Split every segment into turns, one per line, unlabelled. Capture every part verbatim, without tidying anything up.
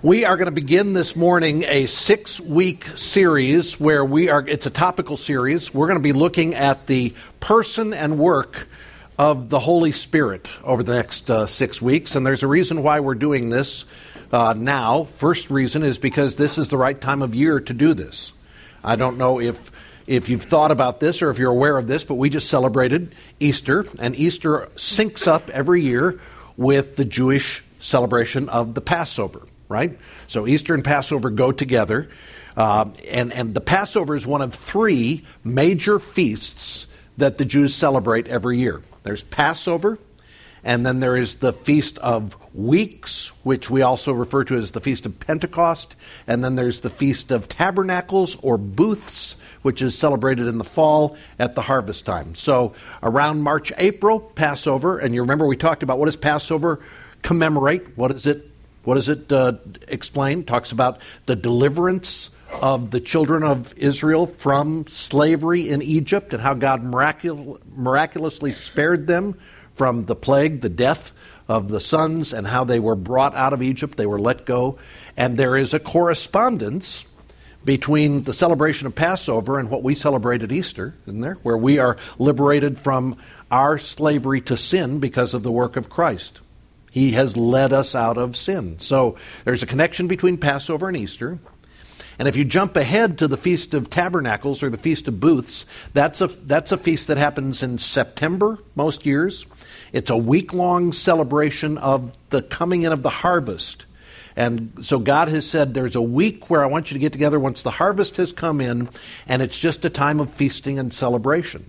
We are going to begin this morning a six-week series where we are, it's a topical series. We're going to be looking at the person and work of the Holy Spirit over the next uh, six weeks. And there's a reason why we're doing this uh, now. First reason is because this is the right time of year to do this. I don't know if if you've thought about this or if you're aware of this, but we just celebrated Easter. And Easter syncs up every year with the Jewish celebration of the Passover. Right? So Easter and Passover go together. Uh, and, and the Passover is one of three major feasts that the Jews celebrate every year. There's Passover, and then there is the Feast of Weeks, which we also refer to as the Feast of Pentecost. And then there's the Feast of Tabernacles or Booths, which is celebrated in the fall at the harvest time. So around March, April, Passover. And you remember we talked about what does Passover commemorate? What is it? What does it uh, explain? It talks about the deliverance of the children of Israel from slavery in Egypt and how God miracul- miraculously spared them from the plague, the death of the sons, and how they were brought out of Egypt. They were let go. And there is a correspondence between the celebration of Passover and what we celebrate at Easter, isn't there? Where we are liberated from our slavery to sin because of the work of Christ. He has led us out of sin. So there's a connection between Passover and Easter. And if you jump ahead to the Feast of Tabernacles or the Feast of Booths, that's a, that's a feast that happens in September most years. It's a week-long celebration of the coming in of the harvest. And so God has said there's a week where I want you to get together once the harvest has come in, and it's just a time of feasting and celebration.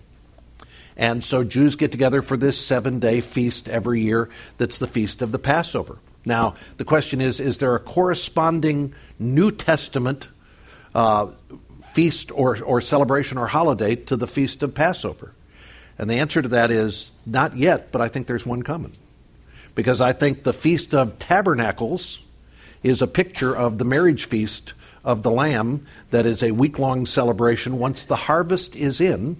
And so Jews get together for this seven-day feast every year that's the Feast of the Passover. Now, the question is, is there a corresponding New Testament uh, feast or, or celebration or holiday to the Feast of Passover? And the answer to that is not yet, but I think there's one coming. Because I think the Feast of Tabernacles is a picture of the marriage feast of the Lamb that is a week-long celebration. Once the harvest is in,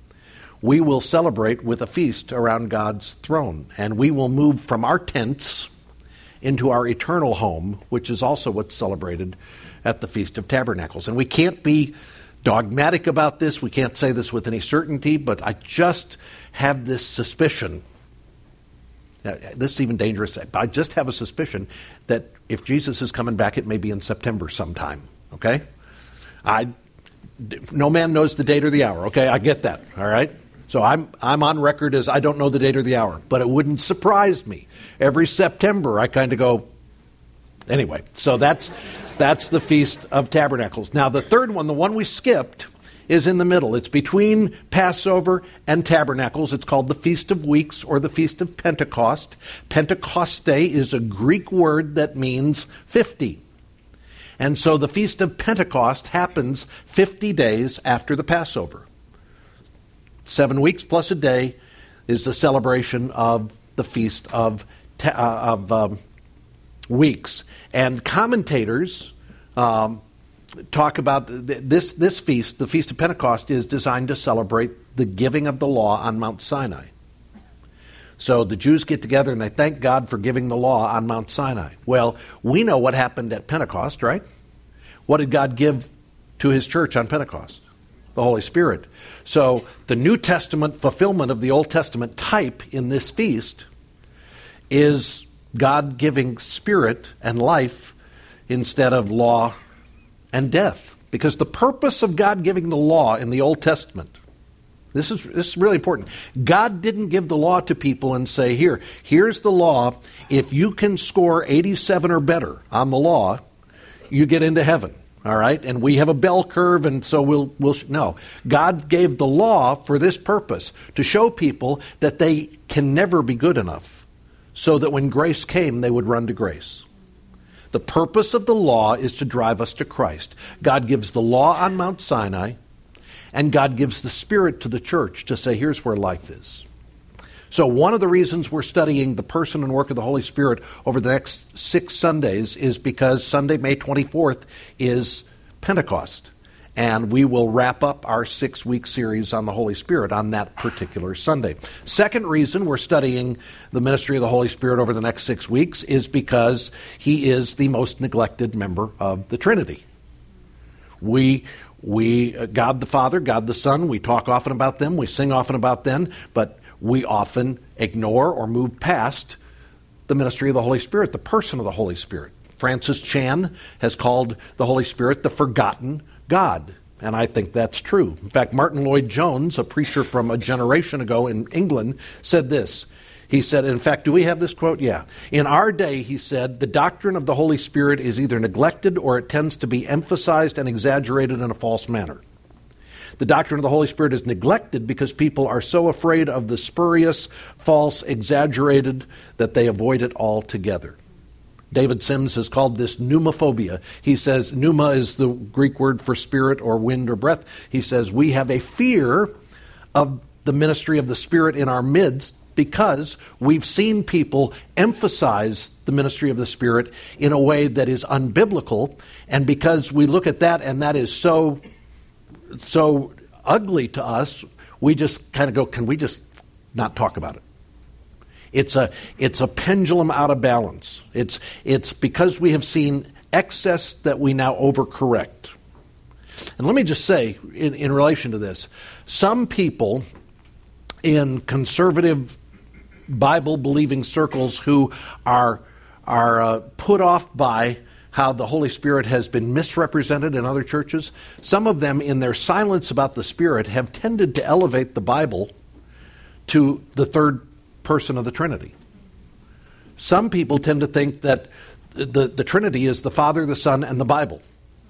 we will celebrate with a feast around God's throne. And we will move from our tents into our eternal home, which is also what's celebrated at the Feast of Tabernacles. And we can't be dogmatic about this. We can't say this with any certainty, but I just have this suspicion. This is even dangerous. I just have a suspicion that if Jesus is coming back, it may be in September sometime. Okay? I, no man knows the date or the hour. Okay? I get that. All right? So I'm I'm on record as I don't know the date or the hour, but it wouldn't surprise me. Every September I kind of go, anyway. So that's that's the Feast of Tabernacles. Now the third one, the one we skipped, is in the middle. It's between Passover and Tabernacles. It's called the Feast of Weeks or the Feast of Pentecost. Pentecoste is a Greek word that means fifty. And so the Feast of Pentecost happens fifty days after the Passover. Seven weeks plus a day is the celebration of the Feast of uh, of um, Weeks. And commentators um, talk about th- this, this feast, the Feast of Pentecost, is designed to celebrate the giving of the law on Mount Sinai. So the Jews get together and they thank God for giving the law on Mount Sinai. Well, we know what happened at Pentecost, right? What did God give to his church on Pentecost? The Holy Spirit. So the New Testament fulfillment of the Old Testament type in this feast is God giving spirit and life instead of law and death. Because the purpose of God giving the law in the Old Testament, this is, this is really important. God didn't give the law to people and say, here, here's the law. If you can score eighty-seven or better on the law, you get into heaven. All right, and we have a bell curve, and so we'll, we'll, no. God gave the law for this purpose, to show people that they can never be good enough, so that when grace came, they would run to grace. The purpose of the law is to drive us to Christ. God gives the law on Mount Sinai, and God gives the Spirit to the church to say, here's where life is. So one of the reasons we're studying the person and work of the Holy Spirit over the next six Sundays is because Sunday, May twenty-fourth, is Pentecost. And we will wrap up our six-week series on the Holy Spirit on that particular Sunday. Second reason we're studying the ministry of the Holy Spirit over the next six weeks is because he is the most neglected member of the Trinity. We, we, God the Father, God the Son, we talk often about them, we sing often about them, but we often ignore or move past the ministry of the Holy Spirit, the person of the Holy Spirit. Francis Chan has called the Holy Spirit the forgotten God, and I think that's true. In fact, Martin Lloyd-Jones, a preacher from a generation ago in England, said this. He said, in fact, do we have this quote? Yeah. In our day, he said, the doctrine of the Holy Spirit is either neglected or it tends to be emphasized and exaggerated in a false manner. The doctrine of the Holy Spirit is neglected because people are so afraid of the spurious, false, exaggerated, that they avoid it altogether. David Sims has called this pneumophobia. He says, pneuma is the Greek word for spirit or wind or breath. He says, we have a fear of the ministry of the Spirit in our midst because we've seen people emphasize the ministry of the Spirit in a way that is unbiblical, and because we look at that and that is so, so ugly to us, we just kind of go, can we just not talk about it? It's a it's a pendulum out of balance. It's it's because we have seen excess that we now overcorrect. And let me just say, in, in relation to this, some people in conservative Bible-believing circles who are are uh, put off by how the Holy Spirit has been misrepresented in other churches, some of them in their silence about the Spirit have tended to elevate the Bible to the third person of the Trinity. Some people tend to think that the, the Trinity is the Father, the Son, and the Bible.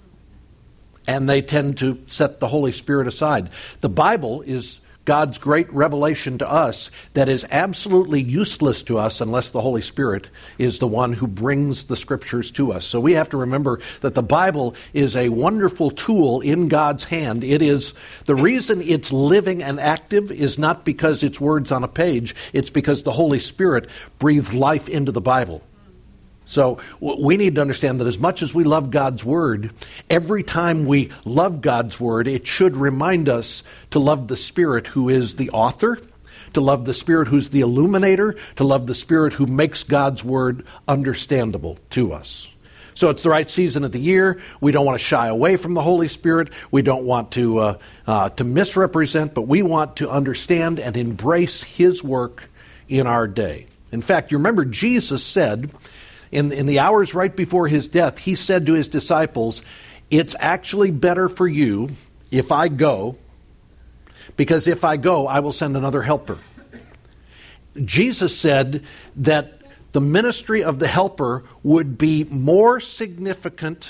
And they tend to set the Holy Spirit aside. The Bible is God's great revelation to us that is absolutely useless to us unless the Holy Spirit is the one who brings the Scriptures to us. So we have to remember that the Bible is a wonderful tool in God's hand. It is the reason it's living and active is not because it's words on a page. It's because the Holy Spirit breathed life into the Bible. So we need to understand that as much as we love God's Word, every time we love God's Word, it should remind us to love the Spirit who is the author, to love the Spirit who's the illuminator, to love the Spirit who makes God's Word understandable to us. So it's the right season of the year. We don't want to shy away from the Holy Spirit. We don't want to, uh, uh, to misrepresent, but we want to understand and embrace His work in our day. In fact, you remember Jesus said, In, in the hours right before his death, he said to his disciples, it's actually better for you if I go, because if I go, I will send another helper. Jesus said that the ministry of the helper would be more significant.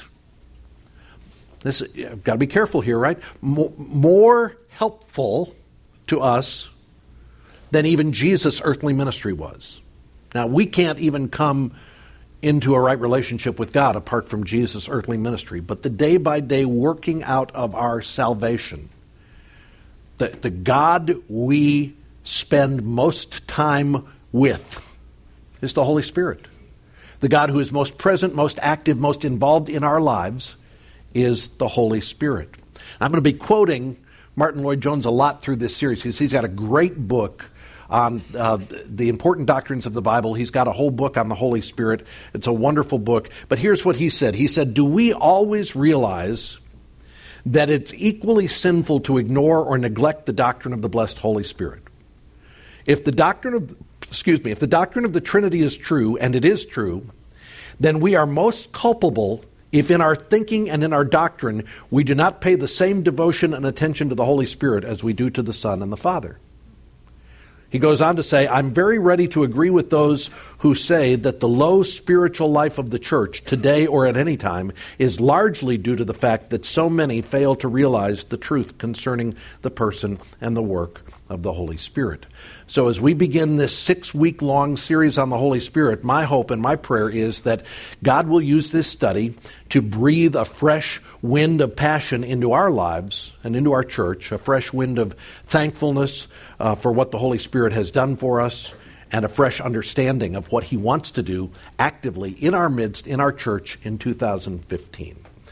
This, I've got to be careful here, right? More, more helpful to us than even Jesus' earthly ministry was. Now, we can't even come into a right relationship with God apart from Jesus' earthly ministry. But the day-by-day working out of our salvation, the, the God we spend most time with is the Holy Spirit. The God who is most present, most active, most involved in our lives is the Holy Spirit. I'm going to be quoting Martin Lloyd-Jones a lot through this series. He's, he's got a great book on uh, the important doctrines of the Bible. He's got a whole book on the Holy Spirit. It's a wonderful book. But here's what he said. He said, do we always realize that it's equally sinful to ignore or neglect the doctrine of the blessed Holy Spirit? If the doctrine of, excuse me, if the doctrine of the Trinity is true, and it is true, then we are most culpable if in our thinking and in our doctrine we do not pay the same devotion and attention to the Holy Spirit as we do to the Son and the Father. He goes on to say, I'm very ready to agree with those who say that the low spiritual life of the church today or at any time is largely due to the fact that so many fail to realize the truth concerning the person and the work of the Holy Spirit. So as we begin this six-week-long series on the Holy Spirit, my hope and my prayer is that God will use this study to breathe a fresh wind of passion into our lives and into our church, a fresh wind of thankfulness uh, for what the Holy Spirit has done for us, and a fresh understanding of what He wants to do actively in our midst, in our church in two thousand fifteen.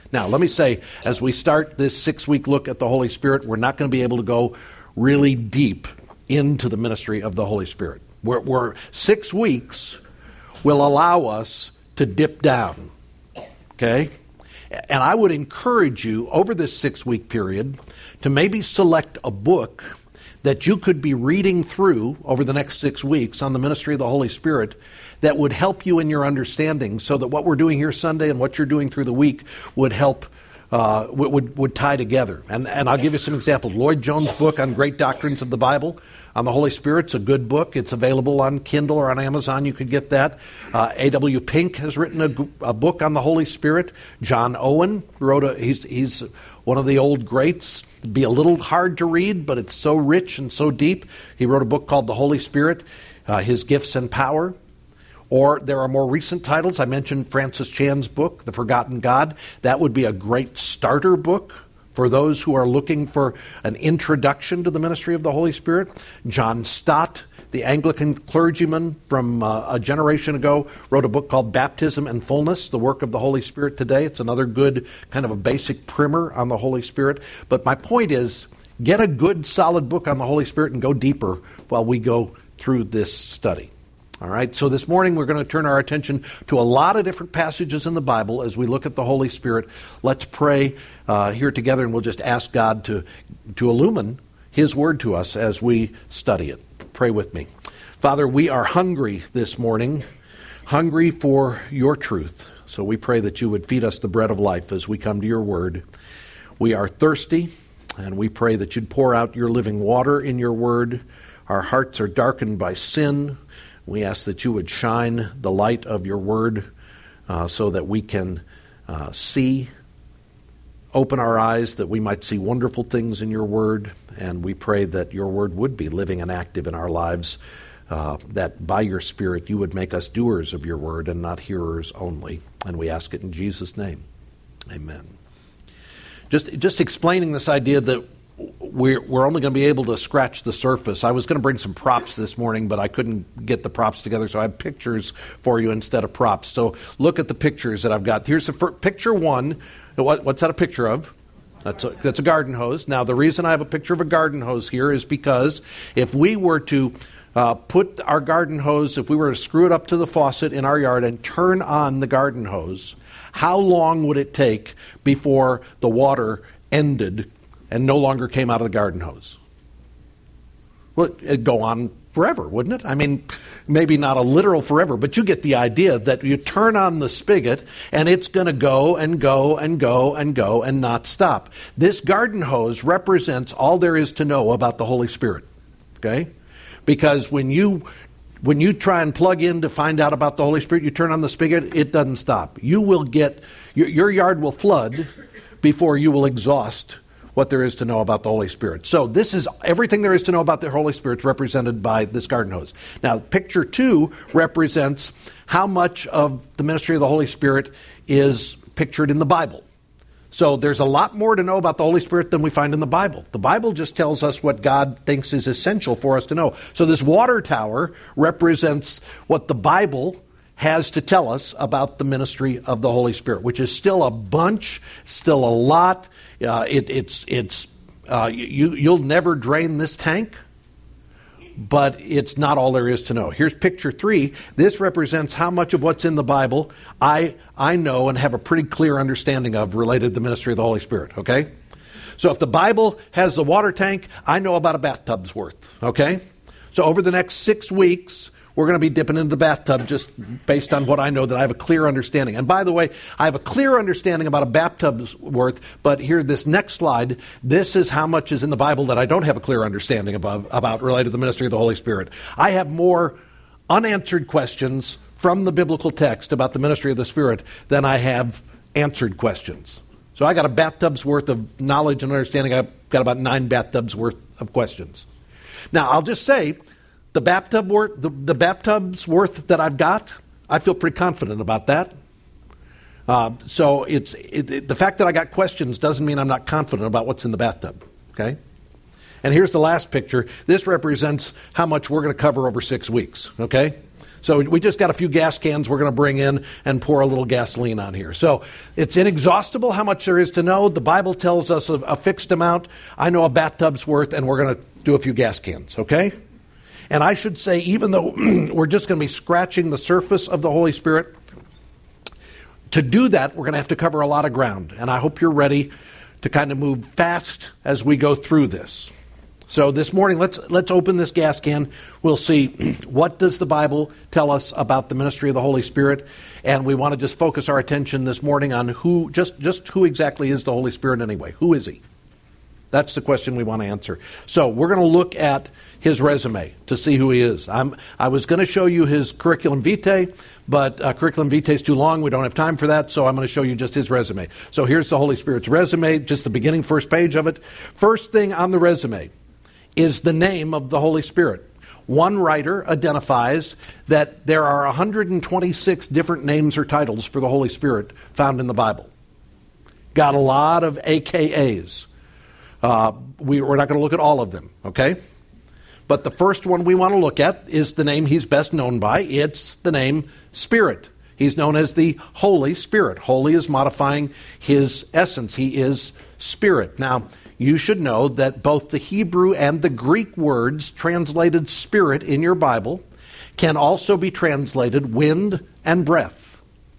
Now, let me say, as we start this six-week look at the Holy Spirit, we're not going to be able to go really deep into the ministry of the Holy Spirit. We're, we're six weeks will allow us to dip down, okay? And I would encourage you over this six-week period to maybe select a book that you could be reading through over the next six weeks on the ministry of the Holy Spirit that would help you in your understanding, so that what we're doing here Sunday and what you're doing through the week would help, uh, would, would, would tie together. And, and I'll give you some examples. Lloyd Jones' book on Great Doctrines of the Bible on the Holy Spirit's a good book. It's available on Kindle or on Amazon. You could get that. Uh, A W Pink has written a, a book on the Holy Spirit. John Owen wrote a, he's, he's one of the old greats. It'd be a little hard to read, but it's so rich and so deep. He wrote a book called The Holy Spirit, uh, His Gifts and Power. Or there are more recent titles. I mentioned Francis Chan's book, The Forgotten God. That would be a great starter book for those who are looking for an introduction to the ministry of the Holy Spirit. John Stott, the Anglican clergyman from uh, a generation ago, wrote a book called Baptism and Fullness, the Work of the Holy Spirit Today. It's another good kind of a basic primer on the Holy Spirit. But my point is, get a good solid book on the Holy Spirit and go deeper while we go through this study. All right, so this morning we're going to turn our attention to a lot of different passages in the Bible as we look at the Holy Spirit. Let's pray uh, here together, and we'll just ask God to, to illumine His Word to us as we study it. Pray with me. Father, we are hungry this morning, hungry for your truth. So we pray that you would feed us the bread of life as we come to your Word. We are thirsty, and we pray that you'd pour out your living water in your Word. Our hearts are darkened by sin. We ask that you would shine the light of your word uh, so that we can uh, see, open our eyes, that we might see wonderful things in your word. And we pray that your word would be living and active in our lives, uh, that by your Spirit you would make us doers of your word and not hearers only. And we ask it in Jesus' name. Amen. Just, just explaining this idea that We're, we're only going to be able to scratch the surface. I was going to bring some props this morning, but I couldn't get the props together, so I have pictures for you instead of props. So look at the pictures that I've got. Here's the first, picture one. What, what's that a picture of? That's a, that's a garden hose. Now, the reason I have a picture of a garden hose here is because if we were to uh, put our garden hose, if we were to screw it up to the faucet in our yard and turn on the garden hose, how long would it take before the water ended and no longer came out of the garden hose? Well, it'd go on forever, wouldn't it? I mean, maybe not a literal forever, but you get the idea that you turn on the spigot and it's going to go and go and go and go and not stop. This garden hose represents all there is to know about the Holy Spirit, okay? Because when you when you try and plug in to find out about the Holy Spirit, you turn on the spigot, it doesn't stop. You will get, your, your yard will flood before you will exhaust what there is to know about the Holy Spirit. So this is everything there is to know about the Holy Spirit represented by this garden hose. Now, picture two represents how much of the ministry of the Holy Spirit is pictured in the Bible. So there's a lot more to know about the Holy Spirit than we find in the Bible. The Bible just tells us what God thinks is essential for us to know. So this water tower represents what the Bible has to tell us about the ministry of the Holy Spirit, which is still a bunch, still a lot. Uh, it, it's it's uh, you you'll never drain this tank, but it's not all there is to know. Here's picture three. This represents how much of what's in the Bible I I know and have a pretty clear understanding of related to the ministry of the Holy Spirit. Okay, so if the Bible has the water tank, I know about a bathtub's worth. Okay, so over the next six weeks. We're going to be dipping into the bathtub just based on what I know that I have a clear understanding. And by the way, I have a clear understanding about a bathtub's worth, but here, this next slide, this is how much is in the Bible that I don't have a clear understanding about, about related to the ministry of the Holy Spirit. I have more unanswered questions from the biblical text about the ministry of the Spirit than I have answered questions. So I got a bathtub's worth of knowledge and understanding. I've got about nine bathtubs worth of questions. Now, I'll just say, The bathtub worth, the, the bathtub's worth that I've got, I feel pretty confident about that. Uh, so it's it, it, the fact that I got questions doesn't mean I'm not confident about what's in the bathtub. Okay, and here's the last picture. This represents how much we're going to cover over six weeks. Okay, So we just got a few gas cans we're going to bring in and pour a little gasoline on here. So it's inexhaustible how much there is to know. The Bible tells us a, a fixed amount. I know a bathtub's worth, and we're going to do a few gas cans, okay? And I should say, even though we're just going to be scratching the surface of the Holy Spirit, to do that, we're going to have to cover a lot of ground. And I hope you're ready to kind of move fast as we go through this. So this morning, let's let's open this gas can. We'll see what does the Bible tell us about the ministry of the Holy Spirit, and we want to just focus our attention this morning on who just just who exactly is the Holy Spirit anyway. Who is he? That's the question we want to answer. So we're going to look at his resume to see who he is. I'm, I was going to show you his curriculum vitae, but uh, curriculum vitae is too long. We don't have time for that, so I'm going to show you just his resume. So here's the Holy Spirit's resume, just the beginning first page of it. First thing on the resume is the name of the Holy Spirit. One writer identifies that there are one hundred twenty-six different names or titles for the Holy Spirit found in the Bible. Got a lot of A K As. Uh, we, we're not going to look at all of them, okay? But the first one we want to look at is the name he's best known by. It's the name Spirit. He's known as the Holy Spirit. Holy is modifying his essence. He is Spirit. Now, you should know that both the Hebrew and the Greek words translated Spirit in your Bible can also be translated wind and breath.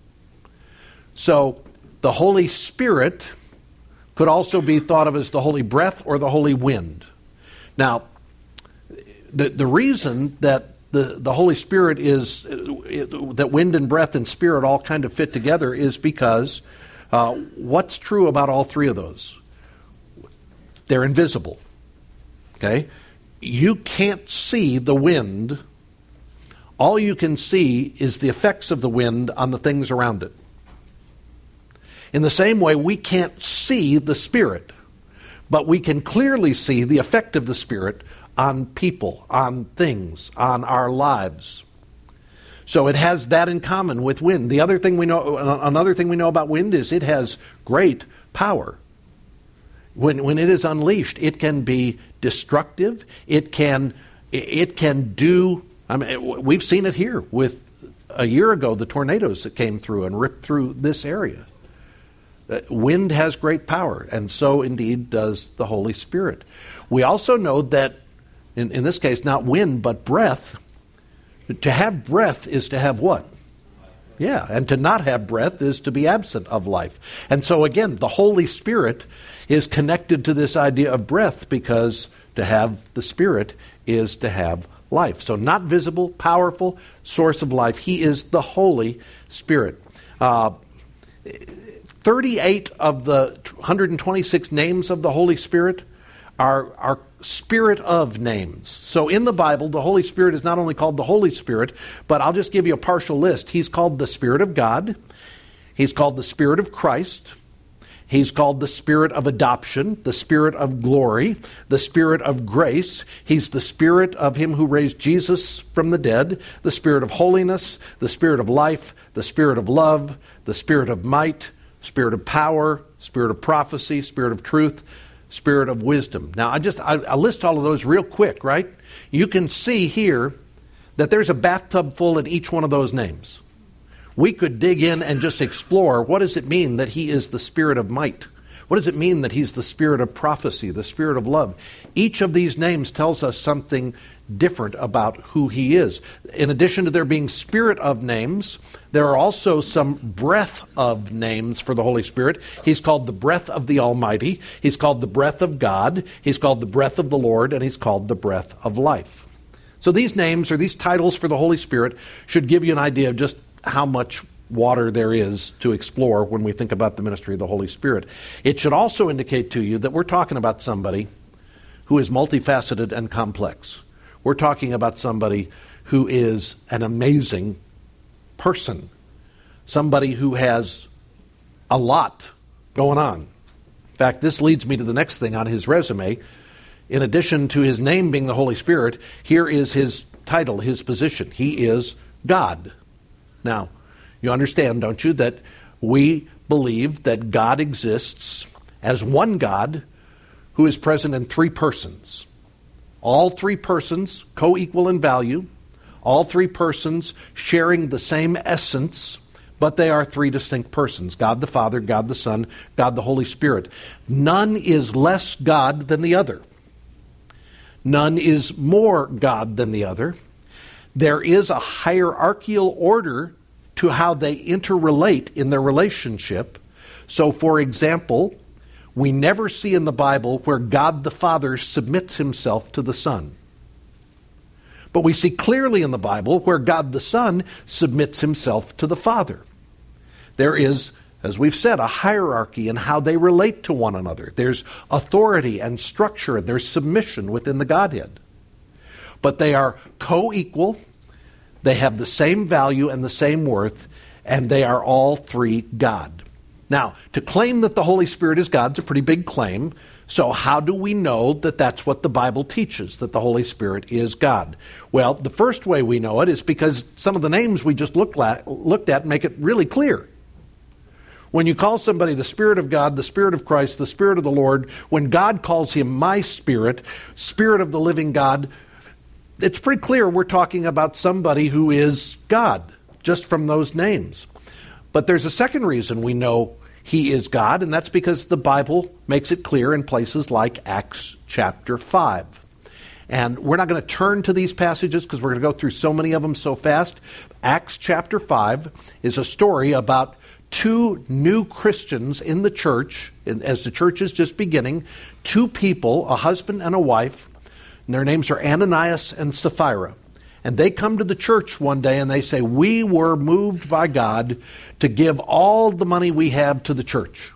So, the Holy Spirit could also be thought of as the Holy Breath or the Holy Wind. Now, the, the reason that the, the Holy Spirit is, it, that wind and breath and spirit all kind of fit together is because uh, what's true about all three of those? They're invisible. Okay? You can't see the wind. All you can see is the effects of the wind on the things around it. In the same way, we can't see the Spirit, but we can clearly see the effect of the Spirit on people, on things, on our lives. So it has that in common with wind. The other thing we know, another thing we know about wind is it has great power. When when it is unleashed, it can be destructive. It can it can do. I mean, we've seen it here with a year ago the tornadoes that came through and ripped through this area. Wind has great power, and so indeed does the Holy Spirit. We also know that, in, in this case, not wind, but breath. To have breath is to have what? Yeah, and to not have breath is to be absent of life. And so again, the Holy Spirit is connected to this idea of breath because to have the Spirit is to have life. So not visible, powerful, source of life. He is the Holy Spirit. Uh, thirty-eight of the one hundred twenty-six names of the Holy Spirit are, are Spirit of names. So in the Bible, the Holy Spirit is not only called the Holy Spirit, but I'll just give you a partial list. He's called the Spirit of God. He's called the Spirit of Christ. He's called the Spirit of adoption, the Spirit of glory, the Spirit of grace. He's the Spirit of Him who raised Jesus from the dead, the Spirit of holiness, the Spirit of life, the Spirit of love, the Spirit of might, Spirit of power, Spirit of prophecy, Spirit of truth, Spirit of wisdom. Now, I just I, I list all of those real quick, right? You can see here that there's a bathtub full in each one of those names. We could dig in and just explore, what does it mean that He is the Spirit of might? What does it mean that He's the Spirit of prophecy, the Spirit of love? Each of these names tells us something different about who He is. In addition to there being Spirit of names, there are also some breath of names for the Holy Spirit. He's called the breath of the Almighty. He's called the breath of God. He's called the breath of the Lord, and He's called the breath of life. So these names, or these titles for the Holy Spirit, should give you an idea of just how much water there is to explore when we think about the ministry of the Holy Spirit. It should also indicate to you that we're talking about somebody who is multifaceted and complex. We're talking about somebody who is an amazing person, somebody who has a lot going on. In fact, this leads me to the next thing on his resume. In addition to his name being the Holy Spirit, here is his title, his position. He is God. Now, you understand, don't you, that we believe that God exists as one God who is present in three persons. All three persons co-equal in value. All three persons sharing the same essence, but they are three distinct persons. God the Father, God the Son, God the Holy Spirit. None is less God than the other. None is more God than the other. There is a hierarchical order to how they interrelate in their relationship. So, for example, we never see in the Bible where God the Father submits himself to the Son. But we see clearly in the Bible where God the Son submits himself to the Father. There is, as we've said, a hierarchy in how they relate to one another. There's authority and structure, and there's submission within the Godhead. But they are co-equal, they have the same value and the same worth, and they are all three God. Now, to claim that the Holy Spirit is God is a pretty big claim. So how do we know that that's what the Bible teaches, that the Holy Spirit is God? Well, the first way we know it is because some of the names we just looked at, looked at make it really clear. When you call somebody the Spirit of God, the Spirit of Christ, the Spirit of the Lord, when God calls him my Spirit, Spirit of the living God, it's pretty clear we're talking about somebody who is God, just from those names. But there's a second reason we know he is God, and that's because the Bible makes it clear in places like Acts chapter five. And we're not going to turn to these passages because we're going to go through so many of them so fast. Acts chapter five is a story about two new Christians in the church, as the church is just beginning, two people, a husband and a wife, and their names are Ananias and Sapphira. And they come to the church one day and they say, we were moved by God to give all the money we have to the church.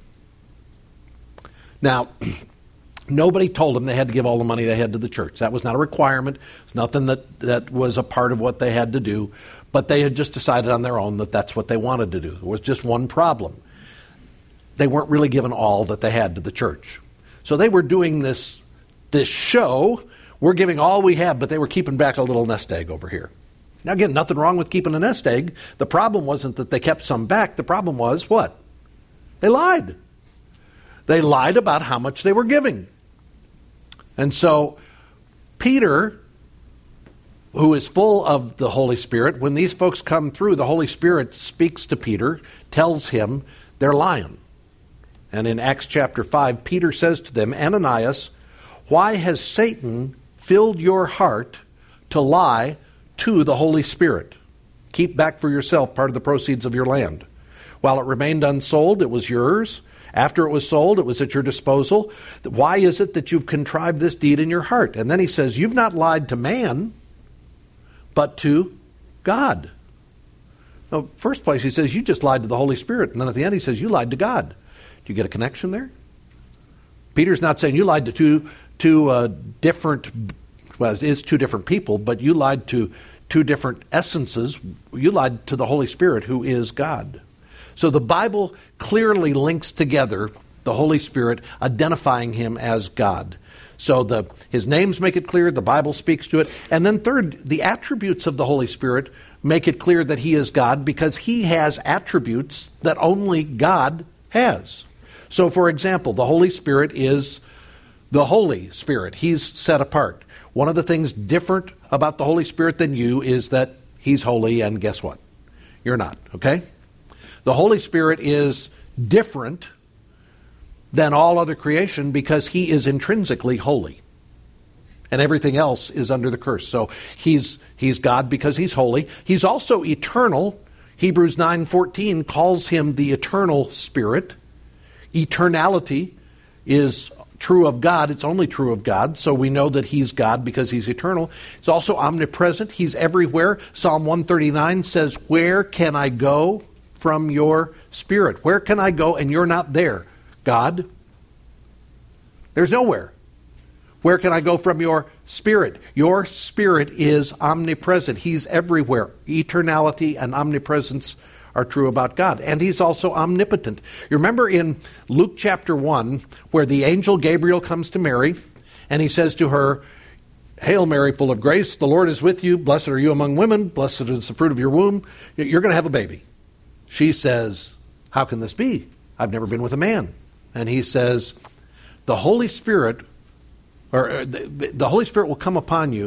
Now, nobody told them they had to give all the money they had to the church. That was not a requirement. It's nothing that, that was a part of what they had to do. But they had just decided on their own that that's what they wanted to do. There was just one problem. They weren't really giving all that they had to the church. So they were doing this, this show. We're giving all we have, but they were keeping back a little nest egg over here. Now again, nothing wrong with keeping a nest egg. The problem wasn't that they kept some back. The problem was what? They lied. They lied about how much they were giving. And so Peter, who is full of the Holy Spirit, when these folks come through, the Holy Spirit speaks to Peter, tells him they're lying. And in Acts chapter five, Peter says to them, Ananias, why has Satan filled your heart to lie to the Holy Spirit? Keep back for yourself part of the proceeds of your land. While it remained unsold, it was yours. After it was sold, it was at your disposal. Why is it that you've contrived this deed in your heart? And then he says, you've not lied to man, but to God. Now, first place, he says, you just lied to the Holy Spirit. And then at the end, he says, you lied to God. Do you get a connection there? Peter's not saying you lied to two, two uh, different, well, it is two different people, but you lied to two different essences. You lied to the Holy Spirit, who is God. So the Bible clearly links together the Holy Spirit, identifying him as God. So the his names make it clear, the Bible speaks to it. And then third, the attributes of the Holy Spirit make it clear that he is God because he has attributes that only God has. So for example, the Holy Spirit is the Holy Spirit. He's set apart. One of the things different about the Holy Spirit than you is that he's holy, and guess what? You're not, okay? The Holy Spirit is different than all other creation because he is intrinsically holy. And everything else is under the curse. So he's he's God because he's holy. He's also eternal. Hebrews nine fourteen calls him the eternal Spirit. Eternality is true of God. It's only true of God. So we know that he's God because he's eternal. He's also omnipresent. He's everywhere. Psalm one thirty-nine says, where can I go from your Spirit? Where can I go and you're not there? God, there's nowhere. Where can I go from your Spirit? Your Spirit is omnipresent. He's everywhere. Eternality and omnipresence are true about God. And he's also omnipotent. You remember in Luke chapter one, where the angel Gabriel comes to Mary, and he says to her, Hail Mary, full of grace, the Lord is with you. Blessed are you among women. Blessed is the fruit of your womb. You're going to have a baby. She says, how can this be? I've never been with a man. And he says, the Holy Spirit, or the, the Holy Spirit will come upon you,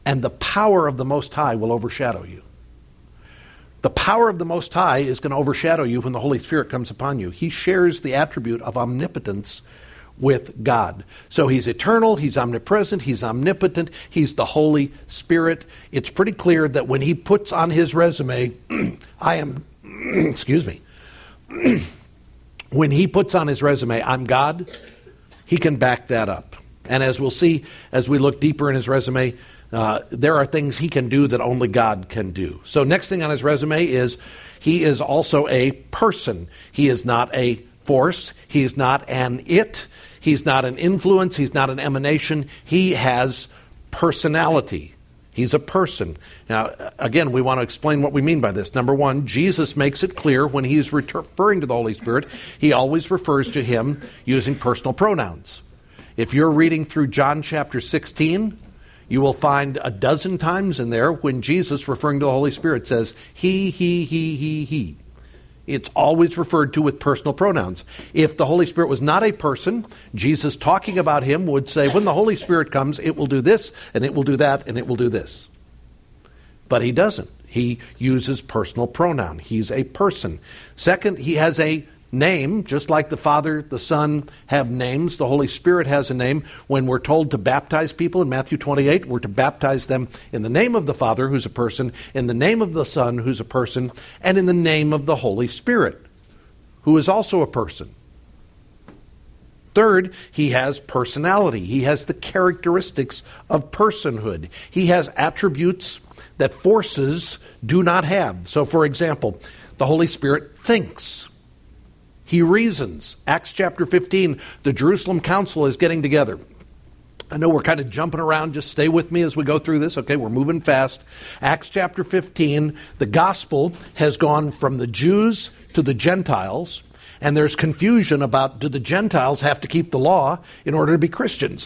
and the power of the Most High will overshadow you. The power of the Most High is going to overshadow you when the Holy Spirit comes upon you. He shares the attribute of omnipotence with God. So he's eternal, he's omnipresent, he's omnipotent, he's the Holy Spirit. It's pretty clear that when he puts on his resume, I am, excuse me, when he puts on his resume, I'm God, he can back that up. And as we'll see as we look deeper in his resume, uh, there are things he can do that only God can do. So next thing on his resume is he is also a person. He is not a force. He is not an it. He's not an influence. He's not an emanation. He has personality. He's a person. Now, again, we want to explain what we mean by this. Number one, Jesus makes it clear when he's referring to the Holy Spirit, he always refers to him using personal pronouns. If you're reading through John chapter sixteen, you will find a dozen times in there when Jesus, referring to the Holy Spirit, says, he, he, he, he, he. It's always referred to with personal pronouns. If the Holy Spirit was not a person, Jesus talking about him would say, when the Holy Spirit comes, it will do this, and it will do that, and it will do this. But he doesn't. He uses personal pronoun. He's a person. Second, he has a name, just like the Father, the Son have names. The Holy Spirit has a name. When we're told to baptize people in Matthew twenty-eight, we're to baptize them in the name of the Father, who's a person, in the name of the Son, who's a person, and in the name of the Holy Spirit, who is also a person. Third, he has personality. He has the characteristics of personhood. He has attributes that forces do not have. So, for example, the Holy Spirit thinks. He reasons. Acts chapter fifteen, the Jerusalem council is getting together. I know we're kind of jumping around. Just stay with me as we go through this. Okay, we're moving fast. Acts chapter fifteen, the gospel has gone from the Jews to the Gentiles, and there's confusion about, do the Gentiles have to keep the law in order to be Christians?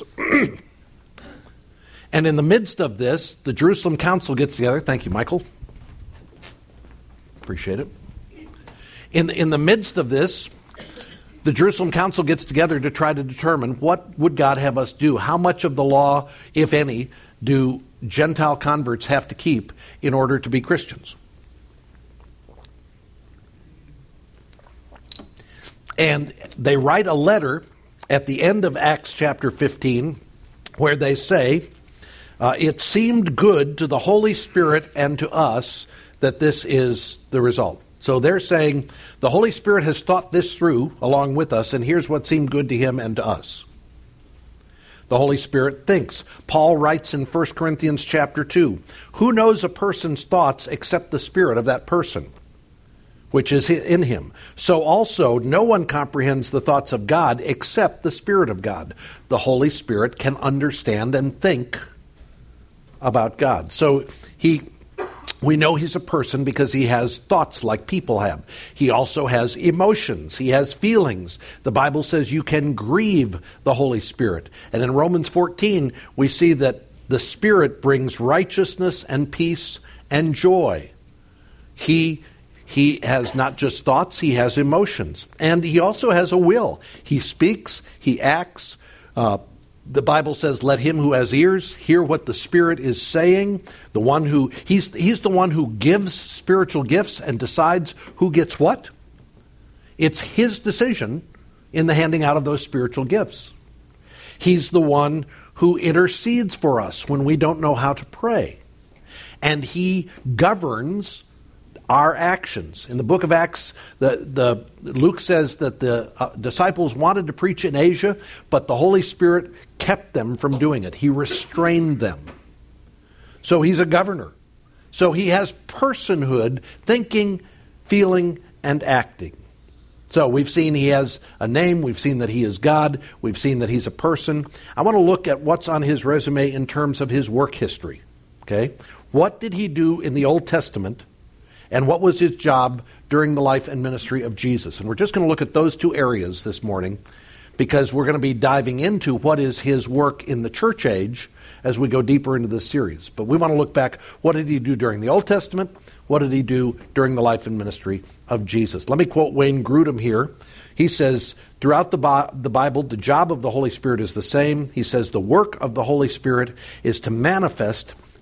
And in the midst of this, the Jerusalem council gets together. Thank you, Michael. Appreciate it. In, in the midst of this, the Jerusalem council gets together to try to determine what would God have us do. How much of the law, if any, do Gentile converts have to keep in order to be Christians? And they write a letter at the end of Acts chapter fifteen where they say, uh, it seemed good to the Holy Spirit and to us that this is the result. So they're saying the Holy Spirit has thought this through along with us, and here's what seemed good to him and to us. The Holy Spirit thinks. Paul writes in First Corinthians chapter two, who knows a person's thoughts except the spirit of that person, which is in him? So also no one comprehends the thoughts of God except the Spirit of God. The Holy Spirit can understand and think about God. So he... We know he's a person because he has thoughts like people have. He also has emotions. He has feelings. The Bible says you can grieve the Holy Spirit. And in Romans fourteen, we see that the Spirit brings righteousness and peace and joy. He, he has not just thoughts, he has emotions. And he also has a will. He speaks, he acts. Uh, The Bible says, let him who has ears hear what the Spirit is saying. The one who, he's, he's the one who gives spiritual gifts and decides who gets what. It's his decision in the handing out of those spiritual gifts. He's the one who intercedes for us when we don't know how to pray. And he governs our actions. In the book of Acts, the, the Luke says that the uh, disciples wanted to preach in Asia, but the Holy Spirit kept them from doing it. He restrained them. So he's a governor. So he has personhood, thinking, feeling, and acting. So we've seen he has a name. We've seen that he is God. We've seen that he's a person. I want to look at what's on his resume in terms of his work history. Okay? What did he do in the Old Testament? And what was his job during the life and ministry of Jesus? And we're just going to look at those two areas this morning because we're going to be diving into what is his work in the church age as we go deeper into this series. But we want to look back, what did he do during the Old Testament? What did he do during the life and ministry of Jesus? Let me quote Wayne Grudem here. He says, throughout the, Bi- the Bible, the job of the Holy Spirit is the same. He says the work of the Holy Spirit is to manifest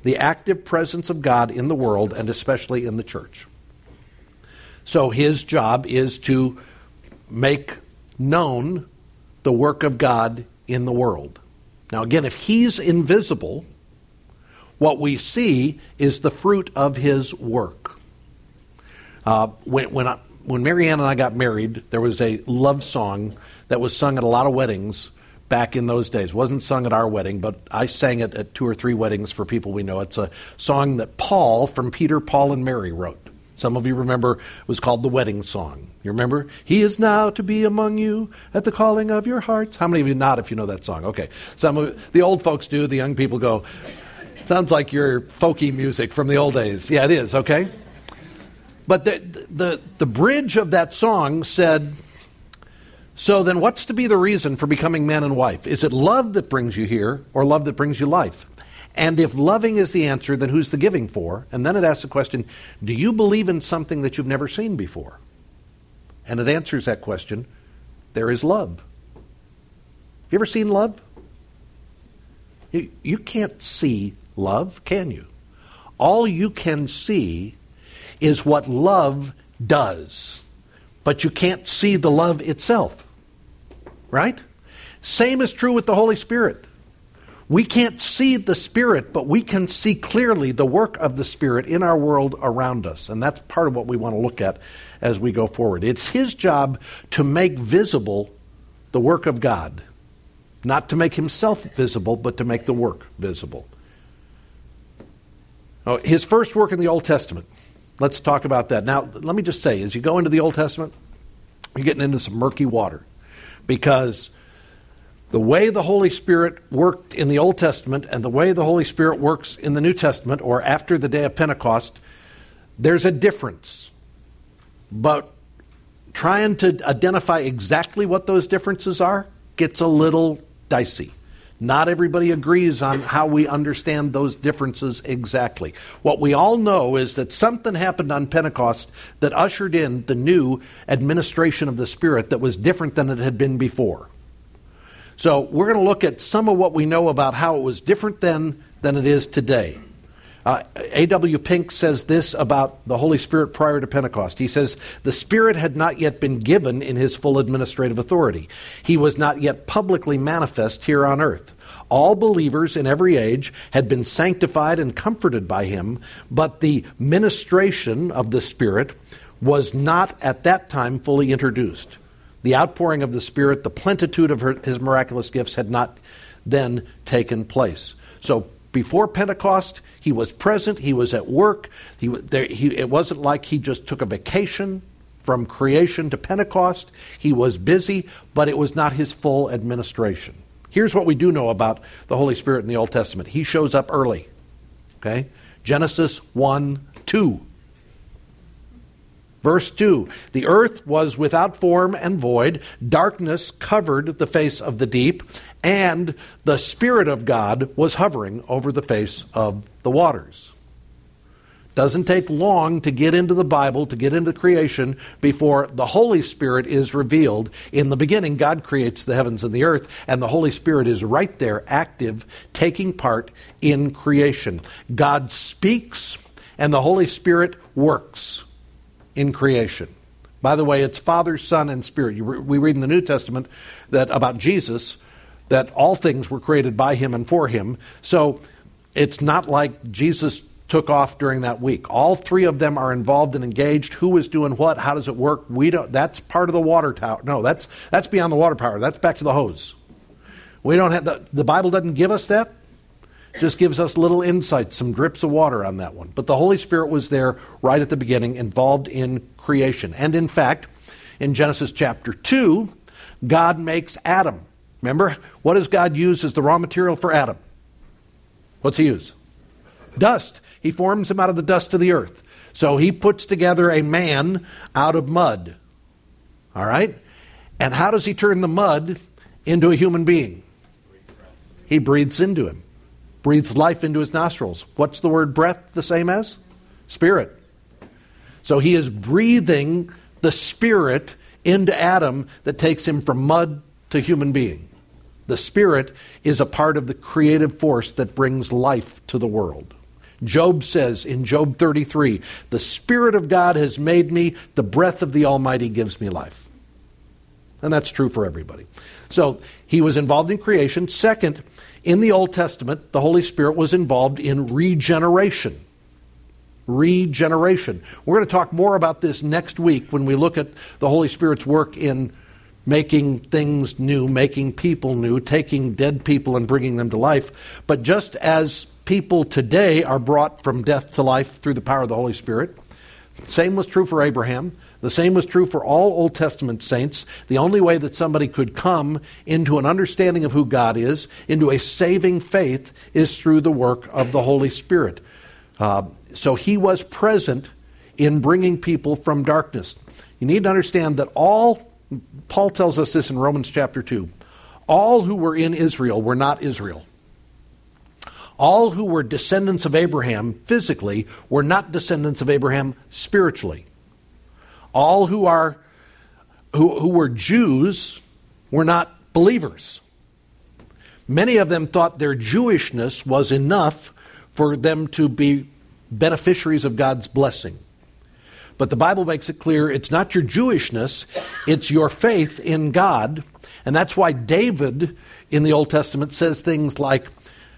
the active presence of God in the world and especially in the church. So his job is to make known the work of God in the world. Now again, if he's invisible, what we see is the fruit of his work. Uh, when when, I, when Mary Ann and I got married, there was a love song that was sung at a lot of weddings back in those days. It wasn't sung at our wedding, but I sang it at two or three weddings for people we know. It's a song that Paul from Peter, Paul, and Mary wrote. Some of you remember it was called the wedding song. You remember? He is now to be among you at the calling of your hearts. How many of you nod if you know that song? Okay. Some of the old folks do. The young people go, sounds like your folky music from the old days. Yeah, it is, okay? But the, the, the bridge of that song said, so then what's to be the reason for becoming man and wife? Is it love that brings you here or love that brings you life? And if loving is the answer, then who's the giving for? And then it asks the question, do you believe in something that you've never seen before? And it answers that question, there is love. Have you ever seen love? You, you can't see love, can you? All you can see is what love does, but you can't see the love itself, right? Same is true with the Holy Spirit. We can't see the Spirit, but we can see clearly the work of the Spirit in our world around us, and that's part of what we want to look at as we go forward. It's his job to make visible the work of God, not to make himself visible, but to make the work visible. Oh, his first work in the Old Testament. Let's talk about that. Now, let me just say, as you go into the Old Testament, you're getting into some murky water. Because the way the Holy Spirit worked in the Old Testament and the way the Holy Spirit works in the New Testament or after the day of Pentecost, there's a difference. But trying to identify exactly what those differences are gets a little dicey. Not everybody agrees on how we understand those differences exactly. What we all know is that something happened on Pentecost that ushered in the new administration of the Spirit that was different than it had been before. So we're going to look at some of what we know about how it was different then than it is today. Uh, A W Pink says this about the Holy Spirit prior to Pentecost. He says, the Spirit had not yet been given in his full administrative authority. He was not yet publicly manifest here on earth. All believers in every age had been sanctified and comforted by him, but the ministration of the Spirit was not at that time fully introduced. The outpouring of the Spirit, the plenitude of her, his miraculous gifts had not then taken place. So before Pentecost, he was present, he was at work. He, there, he, it wasn't like he just took a vacation from creation to Pentecost. He was busy, but it was not his full administration. Here's what we do know about the Holy Spirit in the Old Testament. He shows up early. Okay? Genesis one two. Verse two, the earth was without form and void, darkness covered the face of the deep, and the Spirit of God was hovering over the face of the waters. Doesn't take long to get into the Bible, to get into creation, before the Holy Spirit is revealed. In the beginning, God creates the heavens and the earth, and the Holy Spirit is right there, active, taking part in creation. God speaks, and the Holy Spirit works in creation. By the way, it's Father, Son, and Spirit. You re- we read in the New Testament that about Jesus, that all things were created by him and for him. So it's not like Jesus took off during that week. All three of them are involved and engaged. Who is doing what? How does it work? We don't. That's part of the water tower. No, that's that's beyond the water power. That's back to the hose. We don't have the, the Bible doesn't give us that. Just gives us little insights, some drips of water on that one. But the Holy Spirit was there right at the beginning, involved in creation. And in fact, in Genesis chapter two, God makes Adam. Remember, what does God use as the raw material for Adam? What's he use? Dust. He forms him out of the dust of the earth. So he puts together a man out of mud. All right? And how does he turn the mud into a human being? He breathes into him. Breathes life into his nostrils. What's the word breath the same as? Spirit. So he is breathing the Spirit into Adam that takes him from mud to human being. The Spirit is a part of the creative force that brings life to the world. Job says in Job thirty-three, the Spirit of God has made me, the breath of the Almighty gives me life. And that's true for everybody. So he was involved in creation. Second, in the Old Testament, the Holy Spirit was involved in regeneration. Regeneration. We're going to talk more about this next week when we look at the Holy Spirit's work in making things new, making people new, taking dead people and bringing them to life. But just as people today are brought from death to life through the power of the Holy Spirit, the same was true for Abraham. The same was true for all Old Testament saints. The only way that somebody could come into an understanding of who God is, into a saving faith, is through the work of the Holy Spirit. Uh, so he was present in bringing people from darkness. You need to understand that all, Paul tells us this in Romans chapter two, all who were in Israel were not Israel. All who were descendants of Abraham physically were not descendants of Abraham spiritually. All who are who, who were Jews were not believers. Many of them thought their Jewishness was enough for them to be beneficiaries of God's blessing. But the Bible makes it clear it's not your Jewishness, it's your faith in God. And that's why David in the Old Testament says things like,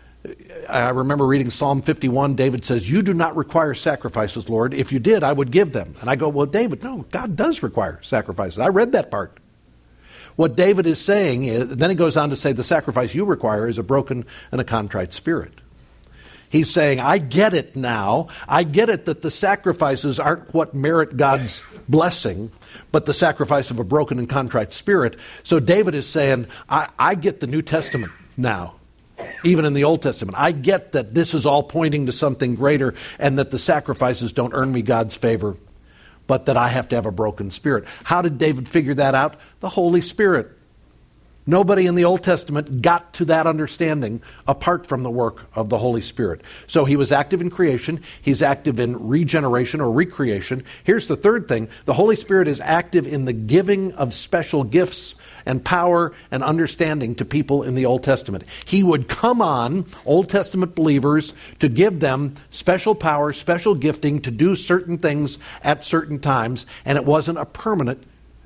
I remember reading Psalm fifty-one, David says, you do not require sacrifices, Lord. If you did, I would give them. And I go, well, David, no, God does require sacrifices. I read that part. What David is saying is, then he goes on to say, the sacrifice you require is a broken and a contrite spirit. He's saying, I get it now. I get it that the sacrifices aren't what merit God's blessing, but the sacrifice of a broken and contrite spirit. So David is saying, I, I get the New Testament now. Even in the Old Testament, I get that this is all pointing to something greater and that the sacrifices don't earn me God's favor, but that I have to have a broken spirit. How did David figure that out? The Holy Spirit. Nobody in the Old Testament got to that understanding apart from the work of the Holy Spirit. So he was active in creation. He's active in regeneration or recreation. Here's the third thing. The Holy Spirit is active in the giving of special gifts and power and understanding to people in the Old Testament. He would come on Old Testament believers to give them special power, special gifting to do certain things at certain times, and it wasn't a permanent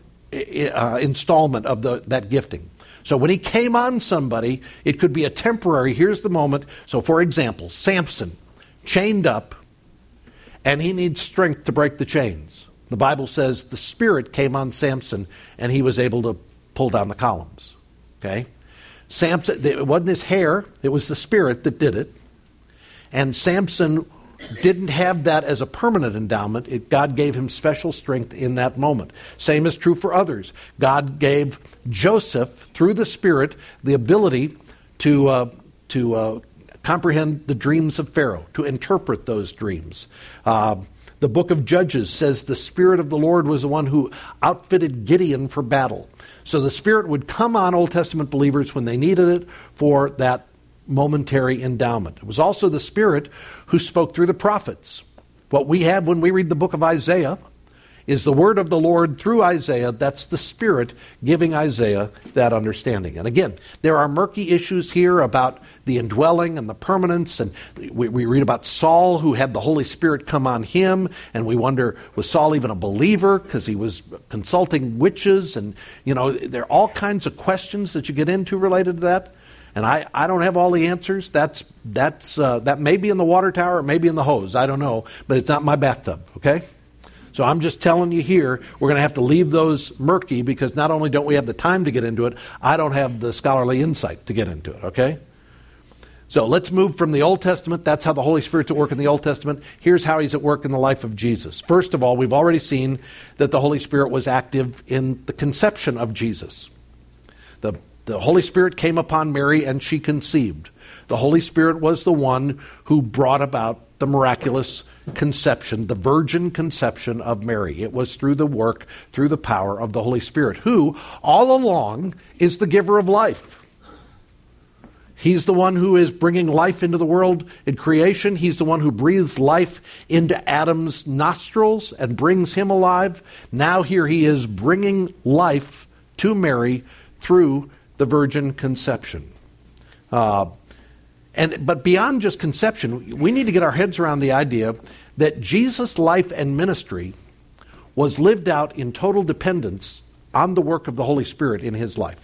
uh, installment of the, that gifting. So when he came on somebody, it could be a temporary, here's the moment. So for example, Samson, chained up, and he needs strength to break the chains. The Bible says the Spirit came on Samson, and he was able to pull down the columns. Okay? Samson, it wasn't his hair, it was the Spirit that did it. And Samson didn't have that as a permanent endowment. It, God gave him special strength in that moment. Same is true for others. God gave Joseph, through the Spirit, the ability to, uh, to uh, comprehend the dreams of Pharaoh, to interpret those dreams. Uh, the book of Judges says the Spirit of the Lord was the one who outfitted Gideon for battle. So the Spirit would come on Old Testament believers when they needed it for that momentary endowment. It was also the Spirit who spoke through the prophets. What we have when we read the book of Isaiah is the word of the Lord through Isaiah. That's the Spirit giving Isaiah that understanding. And again, there are murky issues here about the indwelling and the permanence. And we, we read about Saul, who had the Holy Spirit come on him. And we wonder, was Saul even a believer? Because he was consulting witches. And, you know, there are all kinds of questions that you get into related to that. And I, I don't have all the answers. That's that's uh, that may be in the water tower, it may be in the hose. I don't know, but it's not my bathtub, okay? So I'm just telling you here, we're going to have to leave those murky because not only don't we have the time to get into it, I don't have the scholarly insight to get into it, okay? So let's move from the Old Testament. That's how the Holy Spirit's at work in the Old Testament. Here's how he's at work in the life of Jesus. First of all, we've already seen that the Holy Spirit was active in the conception of Jesus. The The Holy Spirit came upon Mary and she conceived. The Holy Spirit was the one who brought about the miraculous conception, the virgin conception of Mary. It was through the work, through the power of the Holy Spirit, who all along is the giver of life. He's the one who is bringing life into the world in creation. He's the one who breathes life into Adam's nostrils and brings him alive. Now here he is bringing life to Mary through the virgin conception. Uh, And but beyond just conception, we need to get our heads around the idea that Jesus' life and ministry was lived out in total dependence on the work of the Holy Spirit in his life.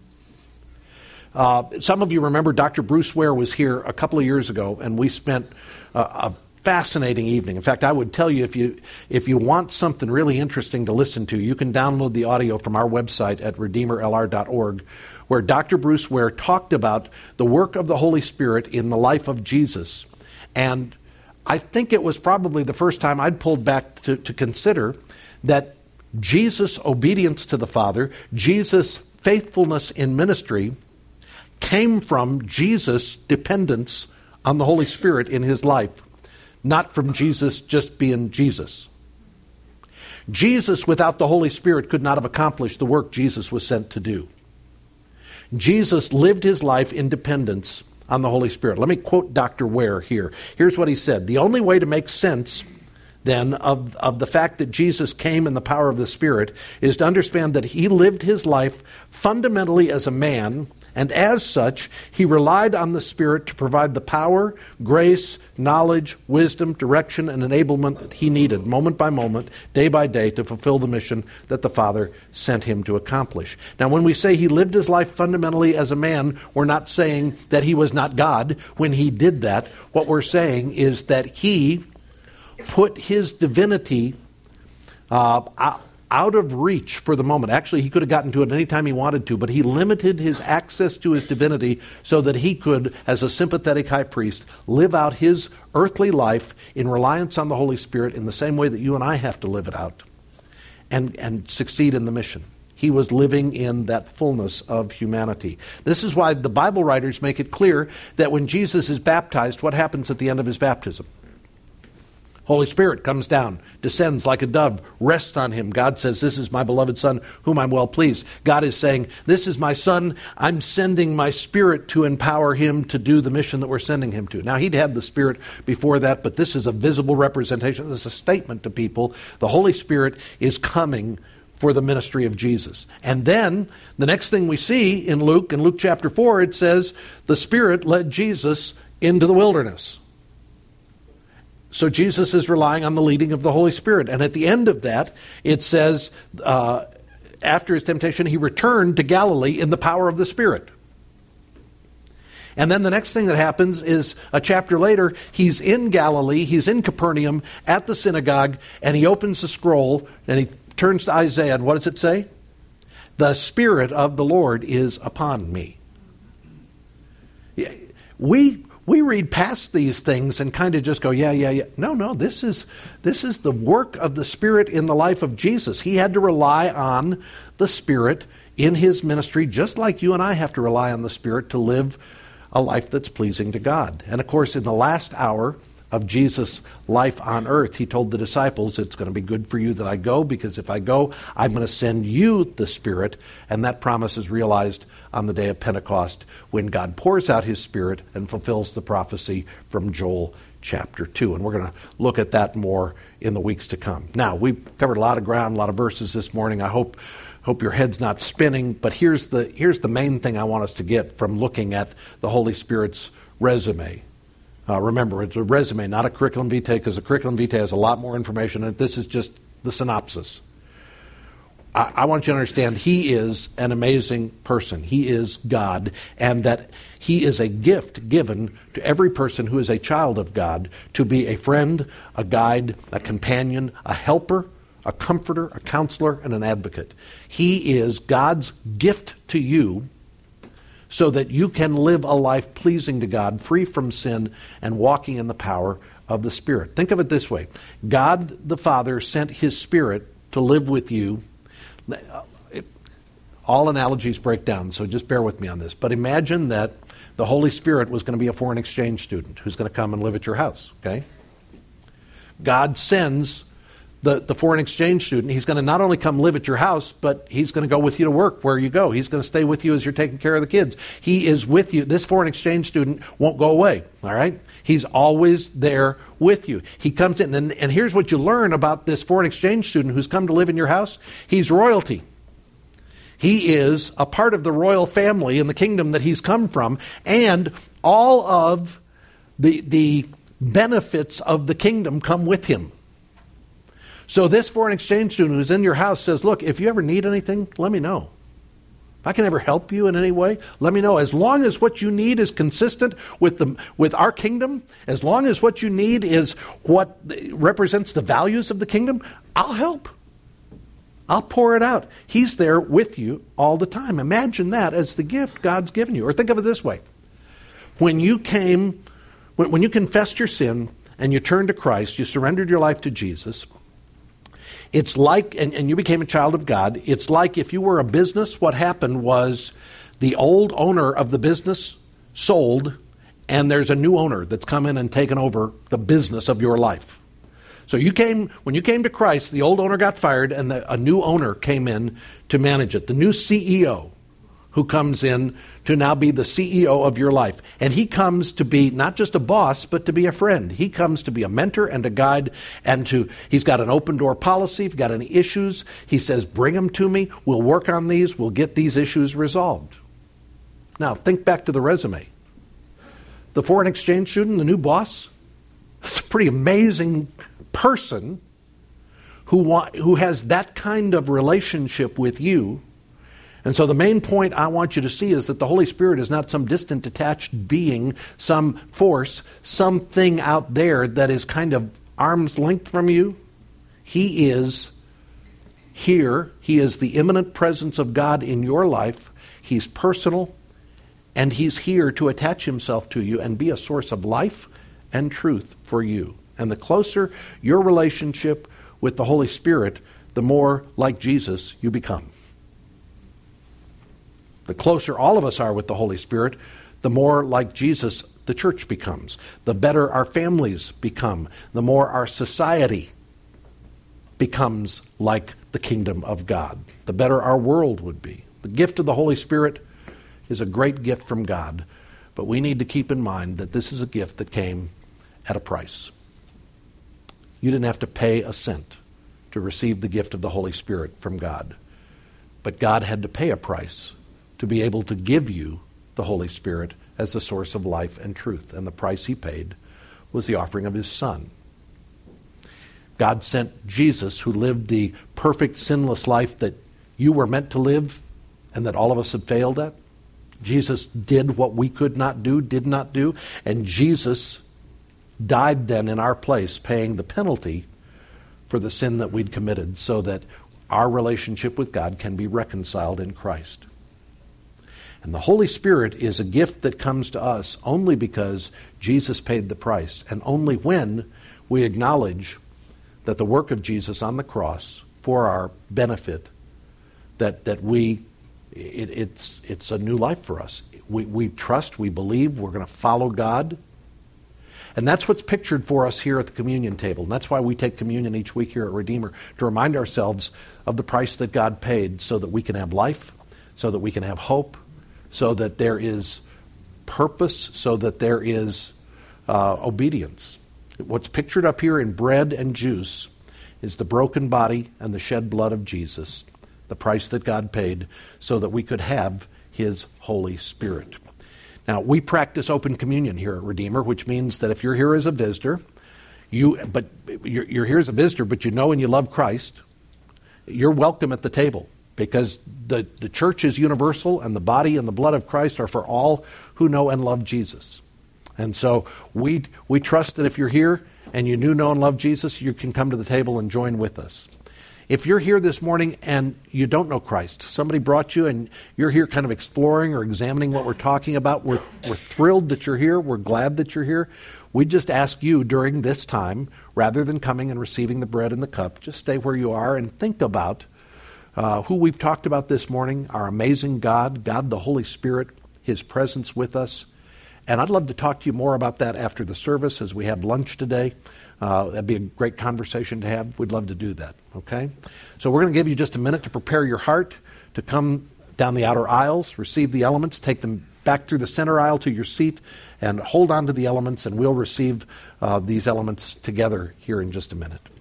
Uh, some of you remember Doctor Bruce Ware was here a couple of years ago, and we spent uh, a fascinating evening. In fact, I would tell you, if you if you want something really interesting to listen to, you can download the audio from our website at redeemer l r dot org, where Doctor Bruce Ware talked about the work of the Holy Spirit in the life of Jesus. And I think it was probably the first time I'd pulled back to, to consider that Jesus' obedience to the Father, Jesus' faithfulness in ministry, came from Jesus' dependence on the Holy Spirit in his life, not from Jesus just being Jesus. Jesus, without the Holy Spirit, could not have accomplished the work Jesus was sent to do. Jesus lived his life in dependence on the Holy Spirit. Let me quote Doctor Ware here. Here's what he said. The only way to make sense then of, of the fact that Jesus came in the power of the Spirit is to understand that he lived his life fundamentally as a man, and as such, he relied on the Spirit to provide the power, grace, knowledge, wisdom, direction, and enablement that he needed moment by moment, day by day, to fulfill the mission that the Father sent him to accomplish. Now, when we say he lived his life fundamentally as a man, we're not saying that he was not God when he did that. What we're saying is that he put his divinity uh, out of reach for the moment. Actually, he could have gotten to it any time he wanted to, but he limited his access to his divinity so that he could, as a sympathetic high priest, live out his earthly life in reliance on the Holy Spirit in the same way that you and I have to live it out and, and succeed in the mission. He was living in that fullness of humanity. This is why the Bible writers make it clear that when Jesus is baptized, what happens at the end of his baptism? Holy Spirit comes down, descends like a dove, rests on him. God says, this is my beloved Son, whom I'm well pleased. God is saying, this is my Son. I'm sending my Spirit to empower him to do the mission that we're sending him to. Now, he'd had the Spirit before that, but this is a visible representation. This is a statement to people. The Holy Spirit is coming for the ministry of Jesus. And then, the next thing we see in Luke, in Luke chapter four, it says, the Spirit led Jesus into the wilderness. So Jesus is relying on the leading of the Holy Spirit. And at the end of that, it says, uh, after his temptation, he returned to Galilee in the power of the Spirit. And then the next thing that happens is a chapter later, he's in Galilee, he's in Capernaum at the synagogue, and he opens the scroll and he turns to Isaiah. And what does it say? The Spirit of the Lord is upon me. We... We read past these things and kind of just go, yeah, yeah, yeah. No, no, this is this is the work of the Spirit in the life of Jesus. He had to rely on the Spirit in his ministry, just like you and I have to rely on the Spirit to live a life that's pleasing to God. And of course, in the last hour of Jesus' life on earth, he told the disciples, it's going to be good for you that I go, because if I go, I'm going to send you the Spirit. And that promise is realized on the day of Pentecost, when God pours out his Spirit and fulfills the prophecy from Joel chapter two. And we're going to look at that more in the weeks to come. Now, we've covered a lot of ground, a lot of verses this morning. I hope hope your head's not spinning, but here's the here's the main thing I want us to get from looking at the Holy Spirit's resume. Uh, remember, it's a resume, not a curriculum vitae, because the curriculum vitae has a lot more information, and this is just the synopsis. I, I want you to understand he is an amazing person. He is God, and that he is a gift given to every person who is a child of God to be a friend, a guide, a companion, a helper, a comforter, a counselor, and an advocate. He is God's gift to you, so that you can live a life pleasing to God, free from sin, and walking in the power of the Spirit. Think of it this way. God the Father sent his Spirit to live with you. All analogies break down, so just bear with me on this. But imagine that the Holy Spirit was going to be a foreign exchange student who's going to come and live at your house, okay? God sends The, the foreign exchange student. He's going to not only come live at your house, but he's going to go with you to work where you go. He's going to stay with you as you're taking care of the kids. He is with you. This foreign exchange student won't go away, all right? He's always there with you. He comes in, and, and here's what you learn about this foreign exchange student who's come to live in your house. He's royalty. He is a part of the royal family in the kingdom that he's come from, and all of the, the benefits of the kingdom come with him. So this foreign exchange student who's in your house says, look, if you ever need anything, let me know. If I can ever help you in any way, let me know. As long as what you need is consistent with the with our kingdom, as long as what you need is what represents the values of the kingdom, I'll help. I'll pour it out. He's there with you all the time. Imagine that as the gift God's given you. Or think of it this way. When you came, when, when you confessed your sin and you turned to Christ, you surrendered your life to Jesus, it's like, and, and you became a child of God, it's like if you were a business, what happened was the old owner of the business sold, and there's a new owner that's come in and taken over the business of your life. So you came, when you came to Christ, the old owner got fired, and the, a new owner came in to manage it. The new C E O who comes in to now be the C E O of your life. And he comes to be not just a boss, but to be a friend. He comes to be a mentor and a guide, and to he's got an open door policy. If you've got any issues, he says, bring them to me. We'll work on these. We'll get these issues resolved. Now, think back to the resume. The foreign exchange student, the new boss, it's a pretty amazing person who want, who has that kind of relationship with you. And so the main point I want you to see is that the Holy Spirit is not some distant, detached being, some force, something out there that is kind of arm's length from you. He is here. He is the immanent presence of God in your life. He's personal, and he's here to attach himself to you and be a source of life and truth for you. And the closer your relationship with the Holy Spirit, the more like Jesus you become. The closer all of us are with the Holy Spirit, the more like Jesus the church becomes. The better our families become. The more our society becomes like the kingdom of God. The better our world would be. The gift of the Holy Spirit is a great gift from God, but we need to keep in mind that this is a gift that came at a price. You didn't have to pay a cent to receive the gift of the Holy Spirit from God, but God had to pay a price to be able to give you the Holy Spirit as the source of life and truth. And the price he paid was the offering of his Son. God sent Jesus, who lived the perfect, sinless life that you were meant to live and that all of us had failed at. Jesus did what we could not do, did not do, and Jesus died then in our place, paying the penalty for the sin that we'd committed so that our relationship with God can be reconciled in Christ. And the Holy Spirit is a gift that comes to us only because Jesus paid the price, and only when we acknowledge that the work of Jesus on the cross for our benefit, that that we it, it's it's a new life for us. We we trust, we believe, we're going to follow God. And that's what's pictured for us here at the communion table. And that's why we take communion each week here at Redeemer, to remind ourselves of the price that God paid so that we can have life, so that we can have hope, so that there is purpose, so that there is uh, obedience. What's pictured up here in bread and juice is the broken body and the shed blood of Jesus, the price that God paid so that we could have his Holy Spirit. Now, we practice open communion here at Redeemer, which means that if you're here as a visitor, you but you're, you're here as a visitor, but you know and you love Christ, you're welcome at the table. Because the, the church is universal, and the body and the blood of Christ are for all who know and love Jesus. And so we we trust that if you're here and you do know and love Jesus, you can come to the table and join with us. If you're here this morning and you don't know Christ, somebody brought you and you're here kind of exploring or examining what we're talking about, we're, we're thrilled that you're here. We're glad that you're here. We just ask you during this time, rather than coming and receiving the bread and the cup, just stay where you are and think about Uh, who we've talked about this morning, our amazing God, God the Holy Spirit, his presence with us. And I'd love to talk to you more about that after the service as we have lunch today. Uh, that'd be a great conversation to have. We'd love to do that, okay? So we're going to give you just a minute to prepare your heart to come down the outer aisles, receive the elements, take them back through the center aisle to your seat, and hold on to the elements, and we'll receive uh, these elements together here in just a minute.